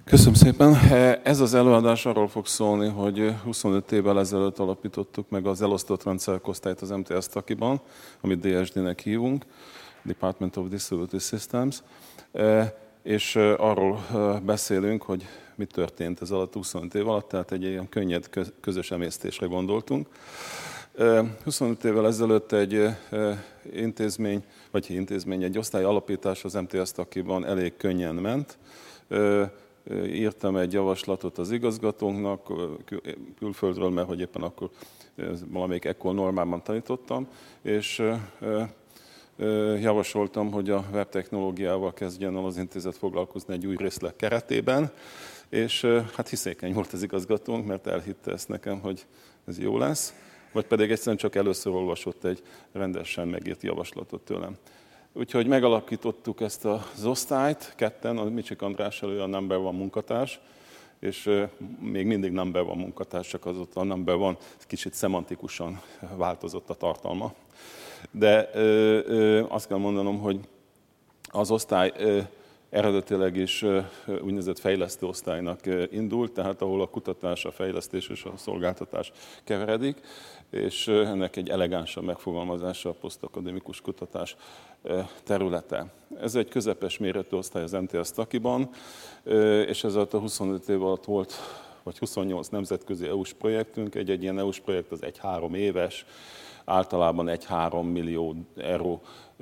Köszönöm szépen. Ez az előadás arról fog szólni, hogy 25 évvel ezelőtt alapítottuk meg az elosztott rendszerek osztályt az MTS Takiban, amit DSD-nek hívunk, Department of Distributed Systems, és arról beszélünk, hogy mi történt ez alatt 25 év alatt, tehát egy ilyen könnyed közös emésztésre gondoltunk. 25 évvel ezelőtt egy egy osztály alapítás az MTS Takiban elég könnyen ment. Írtam egy javaslatot az igazgatónknak külföldről, mert hogy éppen akkor valamelyik ekkor normálban tanítottam, és javasoltam, hogy a webtechnológiával kezdjen el az intézet foglalkozni egy új részleg keretében, és hát hiszékeny volt az igazgatónk, mert elhitte ezt nekem, hogy ez jó lesz, vagy pedig egyszerűen csak először olvasott egy rendesen megírt javaslatot tőlem. Úgyhogy megalakítottuk ezt az osztályt, ketten, a Micsik András elő a number one munkatárs, és még mindig number one munkatárs, csak azóta a number one kicsit szemantikusan változott a tartalma. De azt kell mondanom, hogy az osztály eredetileg is úgynevezett fejlesztő osztálynak indult, tehát ahol a kutatás, a fejlesztés és a szolgáltatás keveredik, és ennek egy elegánsabb megfogalmazása a posztakadémikus kutatás területe. Ez egy közepes méretű osztály az MTS Takiban, és ez alatt a 25 év alatt volt, vagy 28 nemzetközi EU-s projektünk. Egy ilyen EU-s projekt az 1-3 éves, általában 1-3 millió euró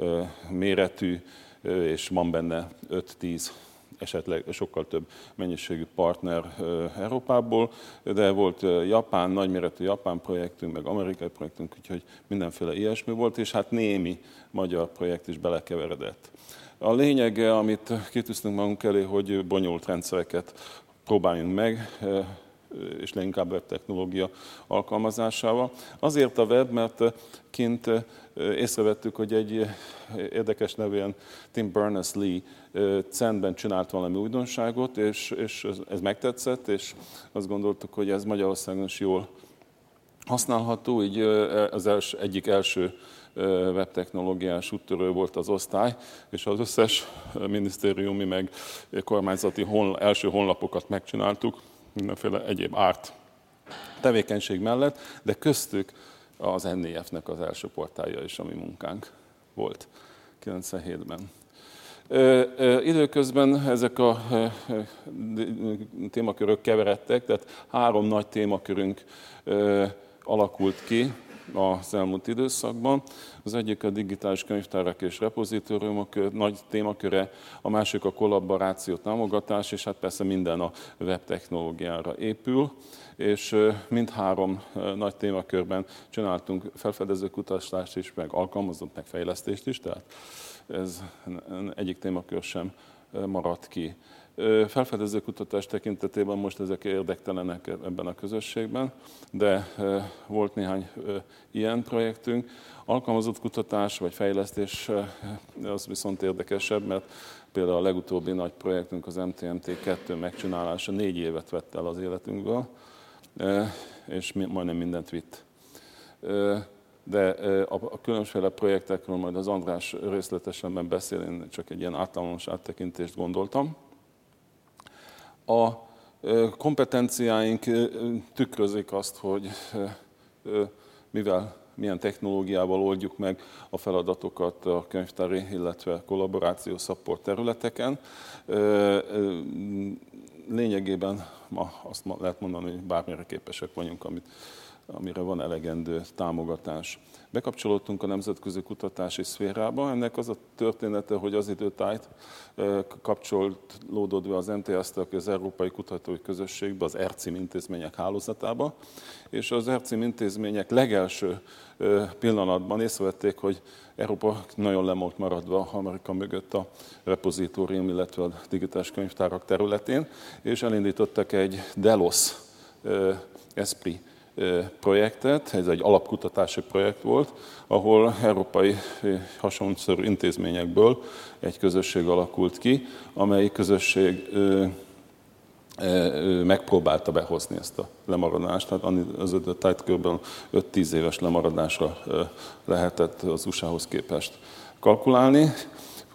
méretű, és van benne 5-10, esetleg sokkal több mennyiségű partner Európából, de volt japán, nagyméretű japán projektünk, meg amerikai projektünk, úgyhogy mindenféle ilyesmi volt, és hát némi magyar projekt is belekeveredett. A lényege, amit kitűztünk magunk elé, hogy bonyolult rendszereket próbáljunk meg, és leginkább web technológia alkalmazásával. Azért a web, mert kint észrevettük, hogy egy érdekes nevűen Tim Berners-Lee CERN-ben csinált valami újdonságot, és ez megtetszett, és azt gondoltuk, hogy ez Magyarországon is jól használható, így az egyik első webtechnológiás úttörő volt az osztály, és az összes minisztériumi meg kormányzati első honlapokat megcsináltuk, mindenféle egyéb árt tevékenység mellett, de köztük az NEF-nek az első portálja is, ami munkánk volt 97-ben. Időközben ezek a témakörök keveredtek, tehát 3 nagy témakörünk alakult ki az elmúlt időszakban. Az egyik a digitális könyvtárak és repozitóriumok nagy témaköre, a másik a kollaboráció támogatás, és hát persze minden a web technológiára épül, és mindhárom nagy témakörben csináltunk felfedező kutatást is, meg alkalmazott, meg fejlesztést is, tehát ez egyik témakör sem maradt ki. Felfedező kutatás tekintetében most ezek érdektelenek ebben a közösségben, de volt néhány ilyen projektünk. Alkalmazott kutatás vagy fejlesztés az viszont érdekesebb, mert például a legutóbbi nagy projektünk, az MTMT2 megcsinálása 4 évet vett el az életünkből, és majdnem mindent vitt. De a különféle projektekről majd az András részletesen beszél, én csak egy ilyen általános áttekintést gondoltam. A kompetenciáink tükrözik azt, hogy milyen technológiával oldjuk meg a feladatokat a könyvtári, illetve kollaboráció support területeken. Lényegében azt lehet mondani, hogy bármire képesek vagyunk, amire van elegendő támogatás. Bekapcsolódtunk a nemzetközi kutatási szférába. Ennek az a története, hogy az időtájt kapcsolódott be az MTS-től az Európai Kutatói Közösségbe, az ERCIM intézmények hálózatába, és az ERCIM intézmények legelső pillanatban észrevették, hogy Európa nagyon le volt maradva Amerika mögött a repozitórium, illetve a digitális könyvtárak területén, és elindítottak egy DELOS ESPRI projektet, ez egy alapkutatási projekt volt, ahol európai hasonlószerű intézményekből egy közösség alakult ki, amely közösség megpróbálta behozni ezt a lemaradást, tehát az ötöt kb. 5-10 éves lemaradásra lehetett az USA-hoz képest kalkulálni.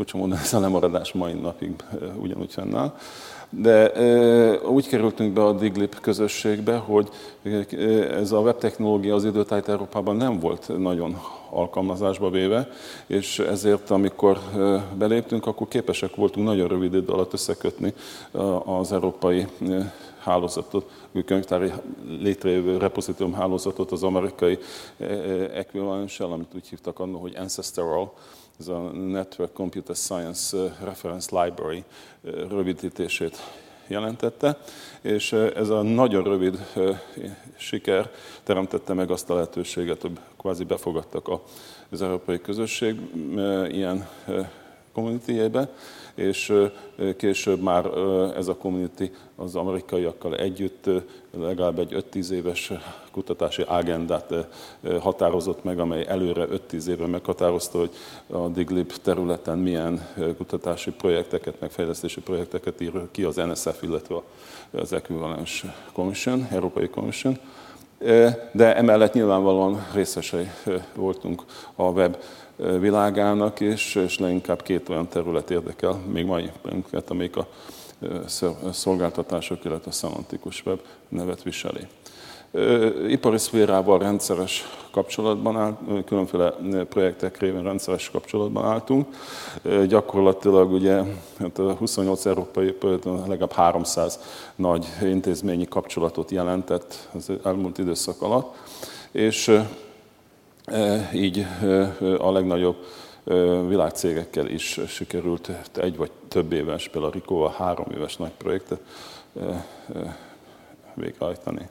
furcsa módon ez a lemaradás mai napig ugyanúgy fennáll. De úgy kerültünk be a Diglip közösségbe, hogy ez a webtechnológia az időtájt Európában nem volt nagyon alkalmazásba véve, és ezért, amikor beléptünk, akkor képesek voltunk nagyon rövid idő alatt összekötni az európai hálózatot, könyvtári létrejövő repozitórium hálózatot az amerikai ekvivalenssel, amit úgy hívtak anno, hogy Ancestral, ez a Network Computer Science Reference Library rövidítését jelentette, és ez a nagyon rövid siker teremtette meg azt a lehetőséget, hogy kvázi befogadtak az európai közösség ilyen communityjébe, és később már ez a community az amerikaiakkal együtt legalább egy 5-10 éves kutatási agendát határozott meg, amely előre 5-10 évre meghatározta, hogy a Diglip területen milyen kutatási projekteket, meg fejlesztési projekteket ír ki az NSF, illetve az Equivalence Commission, Európai Commission. De emellett nyilvánvalóan részesei voltunk a web világának, és leginkább két olyan terület érdekel, még mai bennünket, amelyik a szolgáltatások, illetve a szemantikus web nevet viseli. Ipari szférával rendszeres kapcsolatban álltunk, különféle projektek révén rendszeres kapcsolatban álltunk. Gyakorlatilag ugye a 28 európai projektben legalább 300 nagy intézményi kapcsolatot jelentett az elmúlt időszak alatt, és így a legnagyobb világcégekkel is sikerült egy vagy több éves, például a Ricoh-val 3 éves nagy projektet végrehajtani.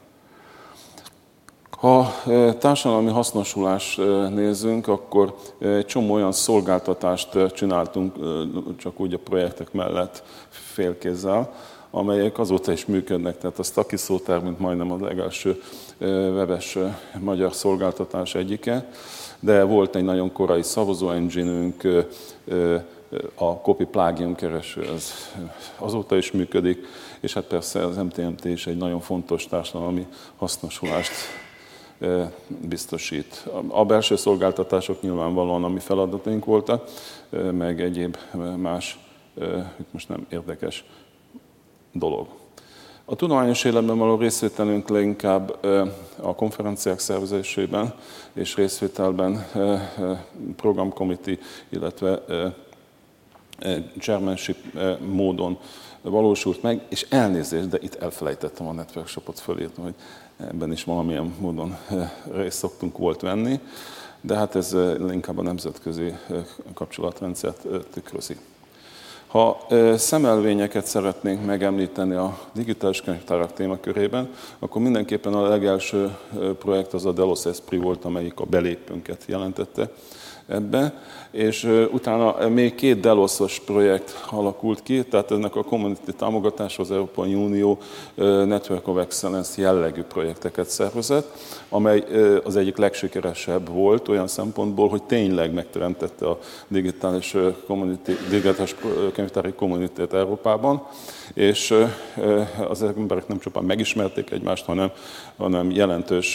Ha társadalmi hasznosulást nézzünk, akkor egy csomó olyan szolgáltatást csináltunk csak úgy a projektek mellett félkézzel, amelyek azóta is működnek. Tehát a Staki szótár, mint majdnem a legelső webes magyar szolgáltatás egyike, de volt egy nagyon korai szavazó engine-ünk, a Copy Plugin kereső, ez azóta is működik, és hát persze az MTMT is egy nagyon fontos társadalmi hasznosulást biztosít. A belső szolgáltatások nyilvánvalóan a mi feladataink voltak, meg egyéb más, itt most nem érdekes dolog. A tudományos életben való részvételünk leginkább a konferenciák szervezésében és részvételben program committee, illetve chairmanship módon valósult meg, és elnézést, de itt elfelejtettem a networkshopot fölírni, hogy ebben is valamilyen módon részt szoktunk volt venni, de hát ez inkább a nemzetközi kapcsolatrendszert tükrözi. Ha szemelvényeket szeretnénk megemlíteni a digitális könyvtárak témakörében, akkor mindenképpen a legelső projekt az a Delos Esprit volt, amelyik a belépőnket jelentette ebbe, és utána még 2 Delosos projekt alakult ki, tehát ennek a community támogatása az Európai Unió Network of Excellence jellegű projekteket szervezett, amely az egyik legsikeresebb volt olyan szempontból, hogy tényleg megteremtette a digitális könyvtári kommunitet Európában, és az emberek nem csupán megismerték egymást, hanem jelentős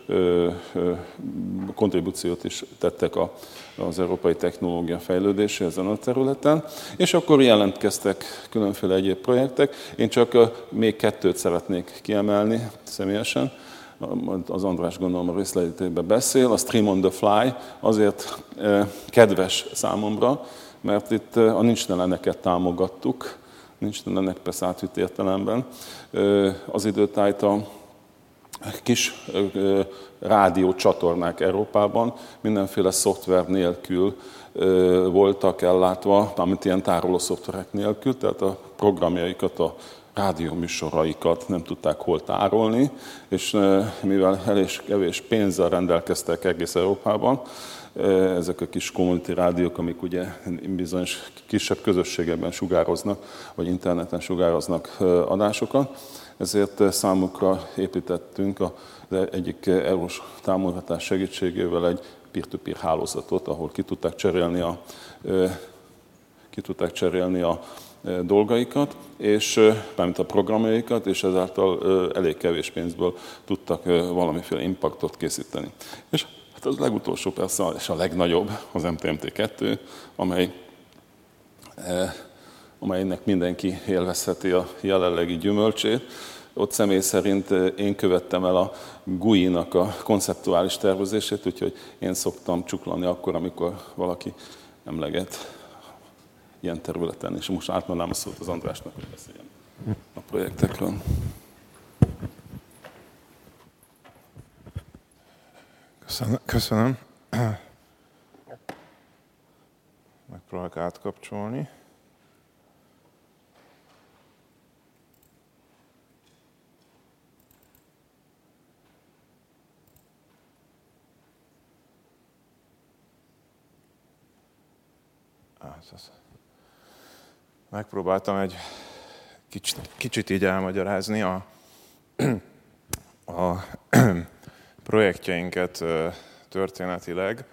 kontribúciót is tettek az európai technológia fejlődése ezen a területen, és akkor jelentkeztek különféle egyéb projektek. Én csak még 2 szeretnék kiemelni személyesen. Az András gondolom a részletében beszél. A Stream on the Fly azért kedves számomra, mert itt a nincsteleneket támogattuk, nincstelenek persze átvitt értelemben. Az időtájt a kis rádiócsatornák Európában mindenféle szoftver nélkül voltak ellátva, mint ilyen tároló szoftverek nélkül, tehát a programjaikat, a rádióműsoraikat nem tudták hol tárolni, és mivel elég kevés pénzzel rendelkeztek egész Európában, ezek a kis community rádiók, amik ugye bizonyos kisebb közösségekben sugároznak, vagy interneten sugároznak adásokat, ezért számukra építettünk az egyik eurós támogatás segítségével egy peer-to-peer hálózatot, ahol ki tudták cserélni a dolgaikat, és mármint a programjaikat, és ezáltal elég kevés pénzből tudtak valamiféle impaktot készíteni. És hát az legutolsó persze, és a legnagyobb, az MTMT2, amely amelynek mindenki élvezheti a jelenlegi gyümölcsét. Ott személy szerint én követtem el a GUI-nak a konceptuális tervezését, úgyhogy én szoktam csuklani akkor, amikor valaki emleget ilyen területen, és most átmennám a szót az Andrásnak, hogy beszéljen a projektekről. Köszönöm. Megpróbálok átkapcsolni. Megpróbáltam egy kicsit így elmagyarázni a projektjeinket történetileg.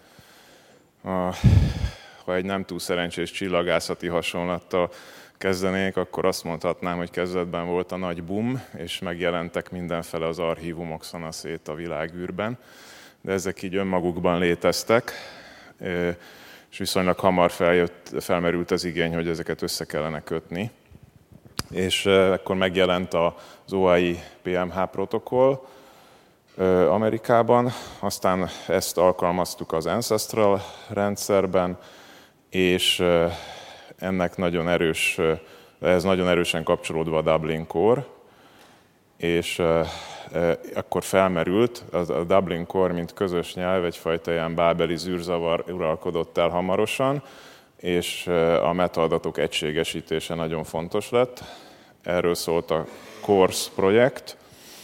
Ha egy nem túl szerencsés csillagászati hasonlattal kezdenék, akkor azt mondhatnám, hogy kezdetben volt a nagy boom, és megjelentek mindenfele az archívumok szanaszét a világűrben, de ezek így önmagukban léteztek, és viszonylag hamar felmerült az igény, hogy ezeket össze kellene kötni. És akkor megjelent az OAI PMH protokoll Amerikában, aztán ezt alkalmaztuk az Ancestral rendszerben, és ennek ehhez nagyon erősen kapcsolódva a Dublin Core, és akkor felmerült, a Dublin Core, mint közös nyelv, egyfajta ilyen bábeli zűrzavar uralkodott el hamarosan, és a metaadatok egységesítése nagyon fontos lett. Erről szólt a CORS projekt.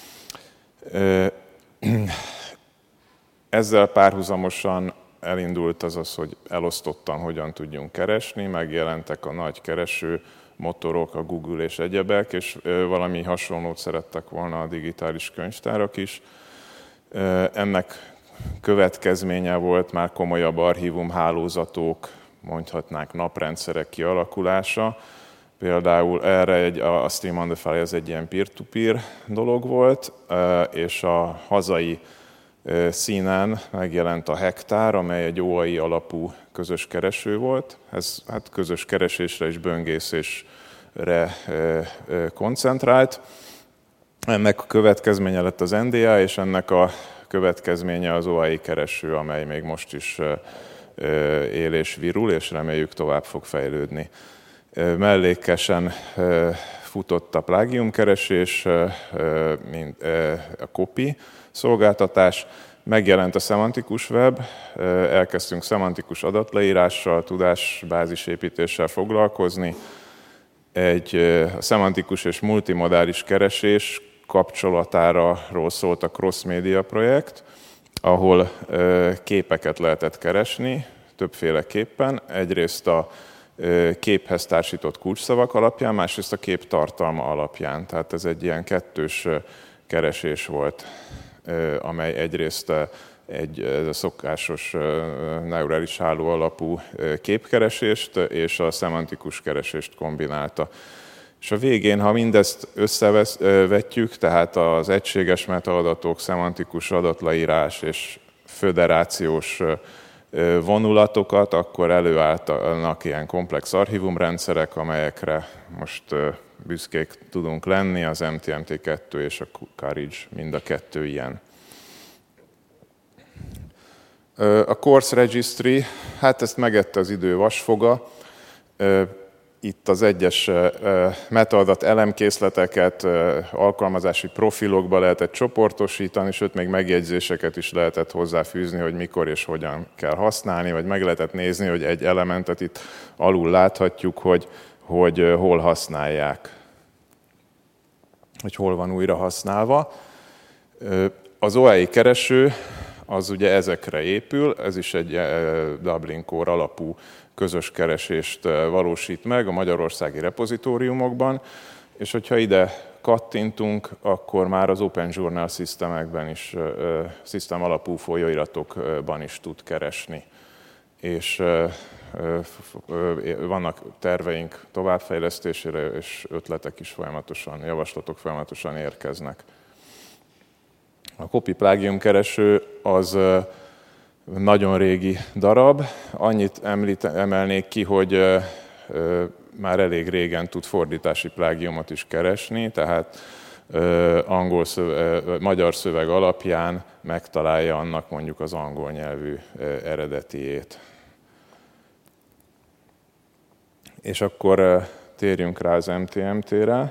Ezzel párhuzamosan elindult az, hogy elosztottan hogyan tudjunk keresni, megjelentek a nagy kereső motorok, a Google és egyebek, és valami hasonlót szerettek volna a digitális könyvtárak is. Ennek következménye volt már komolyabb archívumhálózatok, mondhatnánk naprendszerek kialakulása. Például erre a Stream on the Fly ez egy ilyen peer-to-peer dolog volt, és a hazai színen megjelent a Hektár, amely egy OAI alapú közös kereső volt. Ez hát közös keresésre és böngészésre koncentrált. Ennek a következménye lett az NDA, és ennek a következménye az OAI kereső, amely még most is él és virul, és reméljük tovább fog fejlődni. Mellékesen futott a plágiumkeresés, mint a copy szolgáltatás, megjelent a szemantikus web, elkezdtünk szemantikus adatleírással, tudásbázisépítéssel foglalkozni. A szemantikus és multimodális keresés kapcsolatáról szólt a Cross Media projekt, ahol képeket lehetett keresni többféleképpen. Egyrészt a képhez társított kulcsszavak alapján, másrészt a kép tartalma alapján. Tehát ez egy ilyen kettős keresés volt, amely egyrészt ez a szokásos neurális háló alapú képkeresést és a szemantikus keresést kombinálta. És a végén, ha mindezt összevetjük, tehát az egységes metaadatok, szemantikus adatleírás és föderációs vonulatokat, akkor előállnak ilyen komplex archívumrendszerek, amelyekre most büszkék tudunk lenni, az MTMT2 és a Courage mind a kettő ilyen. A Course Registry, hát ezt megette az idő vasfoga. Itt az egyes metaadat elemkészleteket alkalmazási profilokba lehetett csoportosítani, sőt még megjegyzéseket is lehetett hozzáfűzni, hogy mikor és hogyan kell használni, vagy meg lehetett nézni, hogy egy elementet itt alul láthatjuk, hogy hol használják, hogy hol van újra használva. Az OAI kereső az ugye ezekre épül, ez is egy Dublin Core alapú közös keresést valósít meg a magyarországi repozitóriumokban, és hogyha ide kattintunk, akkor már az Open Journal Systemekben is, System alapú folyóiratokban is tud keresni. És vannak terveink továbbfejlesztésére, és ötletek is folyamatosan, javaslatok folyamatosan érkeznek. A Copy Plagium kereső az nagyon régi darab. Annyit emelnék ki, hogy már elég régen tud fordítási plágiumot is keresni, tehát magyar szöveg alapján megtalálja annak mondjuk az angol nyelvű eredetiét. És akkor térjünk rá az MTMT-re.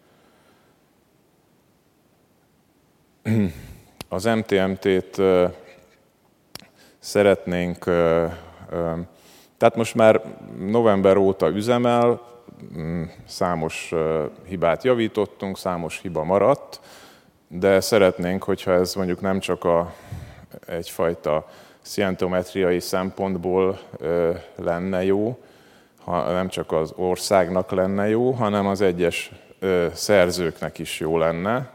Az MTMT-t szeretnénk, tehát most már november óta üzemel, számos hibát javítottunk, számos hiba maradt, de szeretnénk, hogyha ez mondjuk nem csak egyfajta szientometriai szempontból lenne jó, nem csak az országnak lenne jó, hanem az egyes szerzőknek is jó lenne,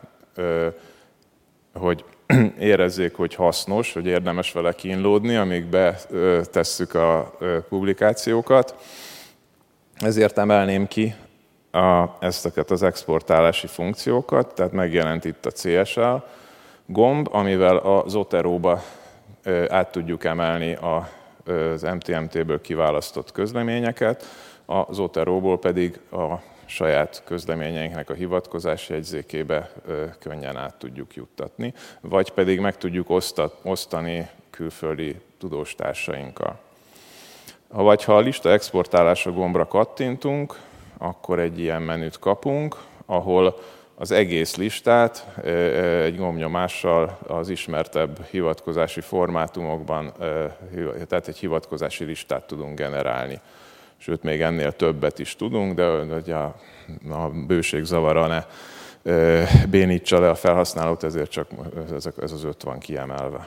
hogy érezzék, hogy hasznos, hogy érdemes vele kínlódni, amíg betesszük a publikációkat. Ezért emelném ki ezteket az exportálási funkciókat, tehát megjelent itt a CSL gomb, amivel a Zotero-ba át tudjuk emelni az MTMT-ből kiválasztott közleményeket, a Zotero-ból pedig a saját közleményeinknek a hivatkozási jegyzékébe könnyen át tudjuk juttatni, vagy pedig meg tudjuk osztani külföldi tudóstársainkkal. Ha a lista exportálása gombra kattintunk, akkor egy ilyen menüt kapunk, ahol az egész listát egy gombnyomással az ismertebb hivatkozási formátumokban, tehát egy hivatkozási listát tudunk generálni. Sőt, még ennél többet is tudunk, de hogy a bőség zavara ne bénítsa le a felhasználót, ezért csak ez az 5 van kiemelve.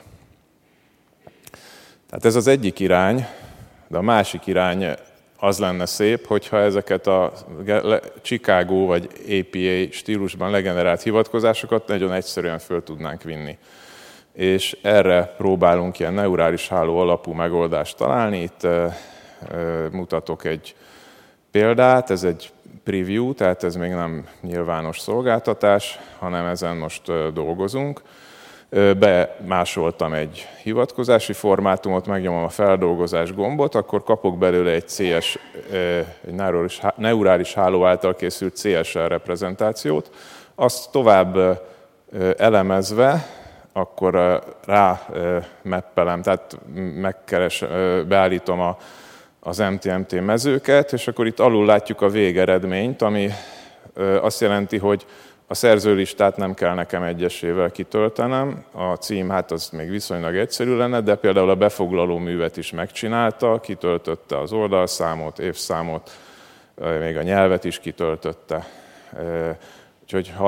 Tehát ez az egyik irány, de a másik irány az lenne szép, hogyha ezeket a Chicago vagy APA stílusban legenerált hivatkozásokat nagyon egyszerűen föl tudnánk vinni. És erre próbálunk ilyen neurális háló alapú megoldást találni. Itt mutatok egy példát, ez egy preview, tehát ez még nem nyilvános szolgáltatás, hanem ezen most dolgozunk. Bemásoltam egy hivatkozási formátumot, megnyomom a feldolgozás gombot, akkor kapok belőle egy neurális háló által készült CSL reprezentációt. Azt tovább elemezve, akkor rá mappelem, tehát beállítom az MTMT mezőket, és akkor itt alul látjuk a végeredményt, ami azt jelenti, hogy a szerzőlistát nem kell nekem egyesével kitöltenem, a cím hát az még viszonylag egyszerű lenne, de például a befoglaló művet is megcsinálta, kitöltötte az oldalszámot, évszámot, még a nyelvet is kitöltötte. Úgyhogy ha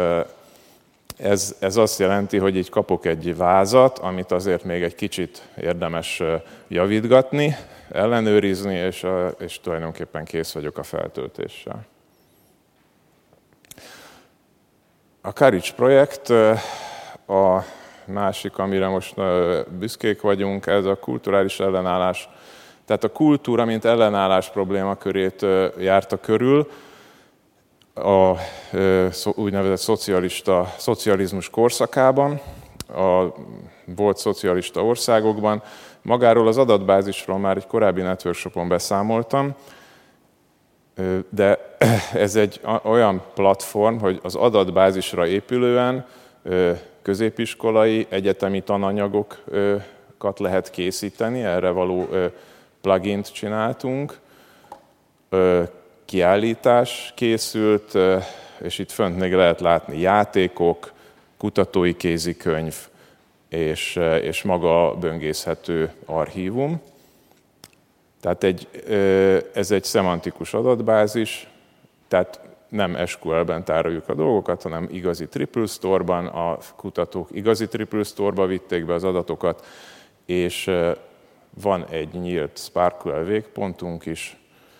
ez azt jelenti, hogy így kapok egy vázat, amit azért még egy kicsit érdemes javítgatni, ellenőrizni, és tulajdonképpen kész vagyok a feltöltéssel. A Courage projekt, a másik, amire most büszkék vagyunk, ez a kulturális ellenállás. Tehát a kultúra, mint ellenállás problémakörét járta körül a úgynevezett szocializmus korszakában, a volt szocialista országokban. Magáról az adatbázisról már egy korábbi networkshopon beszámoltam, de ez egy olyan platform, hogy az adatbázisra épülően középiskolai, egyetemi tananyagokat lehet készíteni, erre való plugint csináltunk, kiállítás készült, és itt fönt még lehet látni játékok, kutatói kézikönyv, és maga böngészhető archívum. Tehát ez egy szemantikus adatbázis, tehát nem SQL-ben tároljuk a dolgokat, hanem igazi Triple Store-ban, a kutatók igazi Triple Store-ba vitték be az adatokat, és van egy nyílt SPARQL végpontunk is.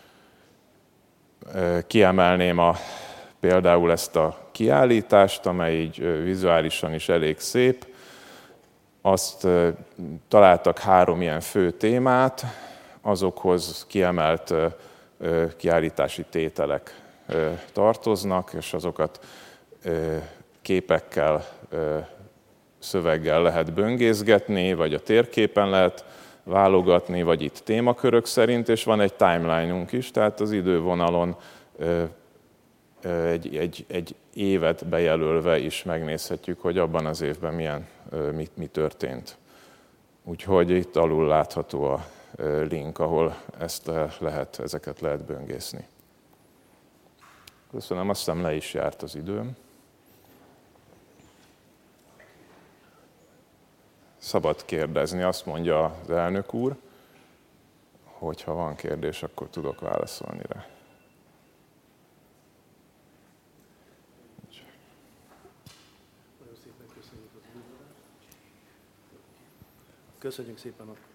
Kiemelném például ezt a kiállítást, amely így vizuálisan is elég szép. Azt találtak 3 ilyen fő témát, azokhoz kiemelt kiállítási tételek tartoznak, és azokat képekkel, szöveggel lehet böngészgetni, vagy a térképen lehet válogatni, vagy itt témakörök szerint, és van egy timeline-unk is, tehát az idővonalon egy évet bejelölve is megnézhetjük, hogy abban az évben mi történt. Úgyhogy itt alul látható a link, ahol ezeket lehet böngészni. Köszönöm, azt hiszem le is járt az időm. Szabad kérdezni, azt mondja az elnök úr, hogy ha van kérdés, akkor tudok válaszolni rá. Köszönjük szépen a